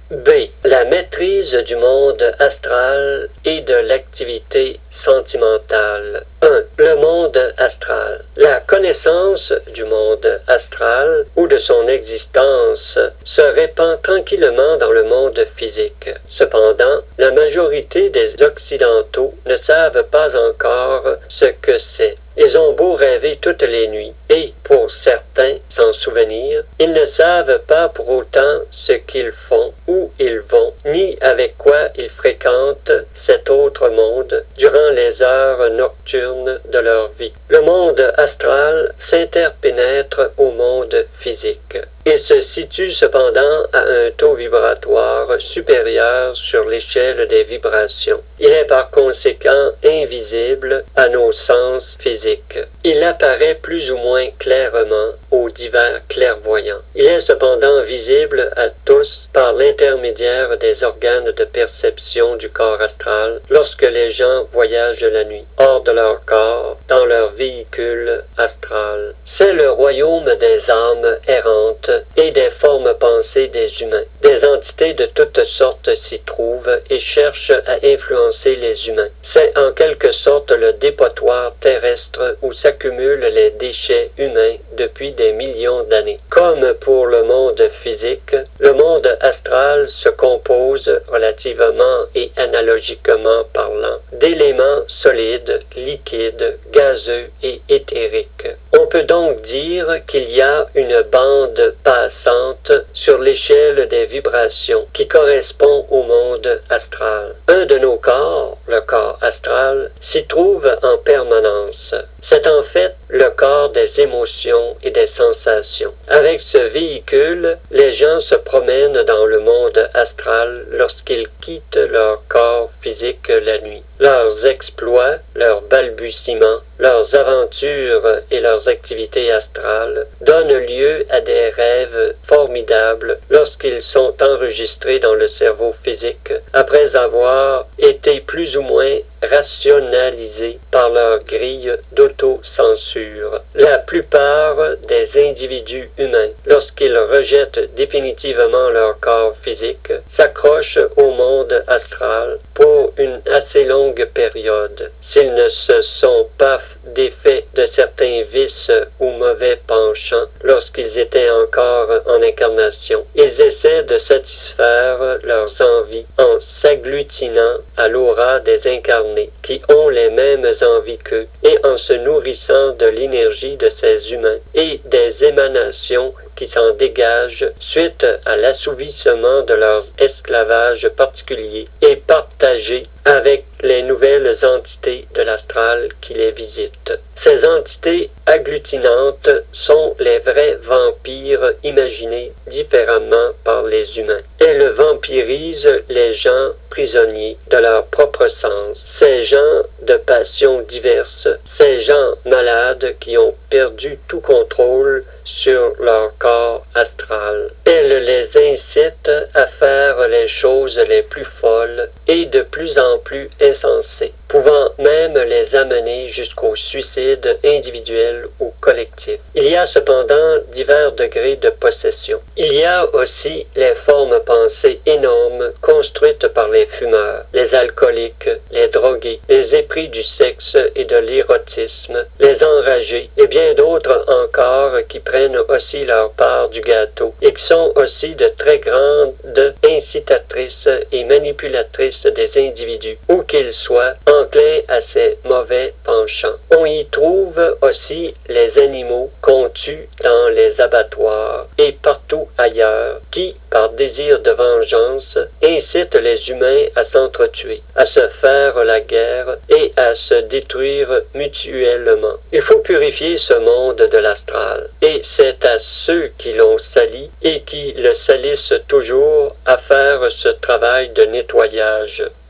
B. La maîtrise du monde astral et de l'activité sentimentale. 1. Le monde astral. La connaissance du monde astral ou de son existence se répand tranquillement dans le monde physique. Cependant, la majorité des Occidentaux ne savent pas encore ce que c'est. Ils ont beau rêver toutes les nuits, et, pour certains, s'en souvenir, ils ne savent pas pour autant ce qu'ils font, où ils vont, ni avec quoi ils fréquentent cet autre monde durant les heures nocturnes de leur vie. Le monde astral s'interpénètre au monde physique. Il se situe cependant à un taux vibratoire supérieur sur l'échelle des vibrations. Il est par conséquent invisible à nos sens physiques. Il apparaît plus ou moins clairement aux divers clairvoyants. Il est cependant visible à tous par l'intermédiaire des organes de perception du corps astral lorsque les gens voyagent la nuit, hors de leur corps, dans leur véhicule astral. C'est le royaume des âmes errantes et des formes pensées des humains. Des entités de toutes sortes s'y trouvent et cherchent à influencer les humains. C'est en quelque sorte le dépotoir terrestre où s'accumulent les déchets humains depuis des millions d'années. Comme pour le monde physique, le monde astral se compose, relativement et analogiquement parlant, d'éléments solides, liquides, gazeux et éthériques. On peut donc dire qu'il y a une bande passante sur l'échelle des vibrations qui correspond au monde astral. Un de nos corps, le corps astral, s'y trouve en permanence. C'est en fait le corps des émotions et des sensations. Avec ce véhicule, les gens se promènent dans le monde astral lorsqu'ils quittent leur corps physique la nuit. Leurs exploits, leurs balbutiements, leurs aventures et leurs activités astrales donnent lieu à des rêves formidables lorsqu'ils sont enregistrés dans le cerveau physique après avoir été plus ou moins rationalisés par leur grille d'autocensure. La plupart des individus humains, lorsqu'ils rejettent définitivement leur corps physique, s'accrochent au monde astral pour une assez longue période. S'ils ne se sont pas défaits de certains vices ou mauvais penchants lorsqu'ils étaient encore en incarnation, ils essaient de satisfaire leurs envies en s'agglutinant à l'aura des incarnés qui ont les mêmes envies qu'eux et en se nourrissant de l'énergie de ces humains et des émanations qui s'en dégagent suite à l'assouvissement de leurs esclavages particuliers et partagés avec les nouvelles entités de l'astral qui les visitent. Ces entités agglutinantes sont les vrais vampires imaginés différemment par les humains. Elles vampirisent les gens prisonniers de leur propre sens, ces gens de passions diverses, ces gens malades qui ont perdu tout contrôle sur leur corps astral. Elle les incite à faire les choses les plus folles et de plus en plus insensées, pouvant même les amener jusqu'au suicide individuel ou collectif. Il y a cependant divers degrés de possession. Il y a aussi les formes pensées énormes construites par les fumeurs, les alcooliques, les drogués, les épris du sexe et de l'érotisme, les enragés et bien d'autres encore qui prennent aussi leur part du gâteau et qui sont aussi de très grandes incitatrices et manipulatrices des individus, où qu'ils soient enclins à ces mauvais penchants. On y trouve aussi les animaux qu'on tue dans les abattoirs et partout ailleurs, qui, par désir de vengeance, incitent les humains à s'entretuer, à se faire la guerre et à se détruire mutuellement. Il faut purifier ce monde de l'astral, et c'est à ceux qui l'ont sali et qui le salissent toujours à faire ce travail de nettoyage.